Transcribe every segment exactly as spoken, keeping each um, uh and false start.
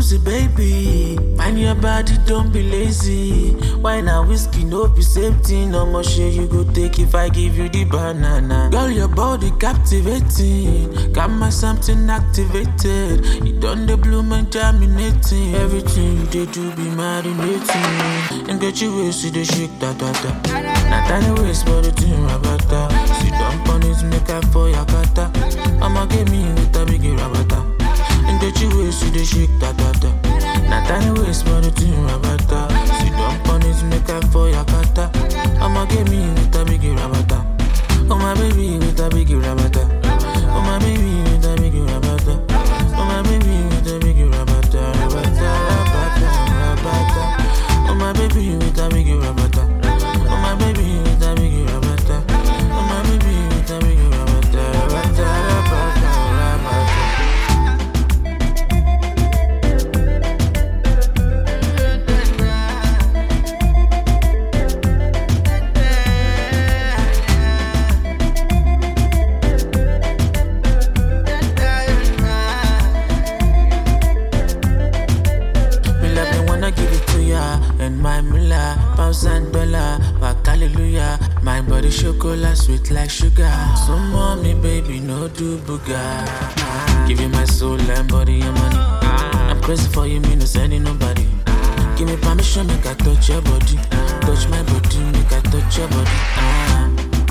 lose it, baby. Mind your body, don't be lazy. Wine and whiskey, no be same thing. No more shit you go take if I give you the banana. Girl, your body captivating. Got my something activated. You done the bloom and germinating. Everything you did do be marinating. And get you waist, see the shake, da da da. Not tiny waist, but the thing rabata. Sit down on it, make up for your kata. I'ma get me with a big rabata. And get you waist, see the shake, da da da. Not tiny waist, but the thing rabata. Sit down on it, make up for your kata. I'ma get me with a big rabata. Oh my baby with a big rabata. Oh my baby with a big rabata. Oh my baby with a big rabata. Rabata, rabata, rabata. Oh my baby with a big rabata. Oh my baby with a big rabata. Oh my baby with a big rabata. Rabata, rabata, rabata. And my mullah, pounds and dollar, back hallelujah. My body chocolate, sweet like sugar. So mommy, baby, no do booga. Give you my soul and body and money. I'm crazy for you, me no sending nobody. Give me permission, make I touch your body. Touch my body, make I touch your body. Ah.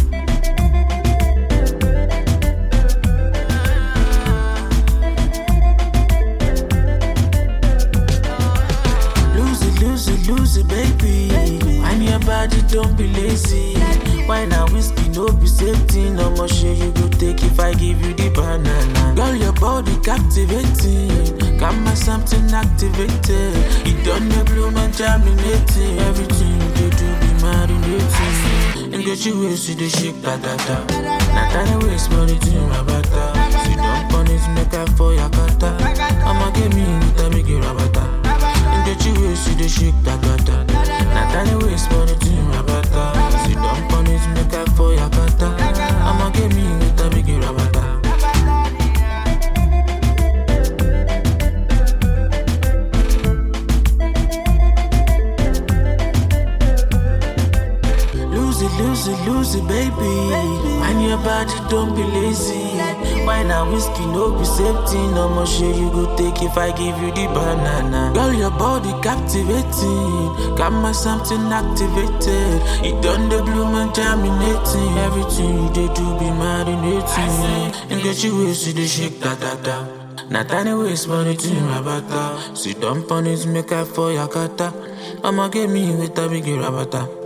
Lose it, baby. Mind your body, don't be lazy. Wine and whiskey, no be safety. No more shit you go take if I give you the banana. Girl, your body captivating. Got my something activated. You done the bloom and germinating. Everything you do be marinating. And get you waist, see the shake, da da da. Not tiny waist, but it's in my bata. Sit down on it, make up for your kata. I'ma get me with a big rabata. Get you waist, see the shake, da da da. Not tiny waist, but it's in my bata. Sit down on it, make up for your kata. I'ma get me with a big rabata. Lose it, lose it, lose it, baby. Mind your body, don't be lazy. Wine and whiskey, no be safety. No more shit you go take if I give you the banana. Girl, your body captivating. Got my something activated. You done the bloom and germinating. Everything you did do be marinating. And get you waist, see the shake, da da da. Not tiny waist, but it's in my bata. Sit down on it, make up for your kata. I'ma get me with a big rabata.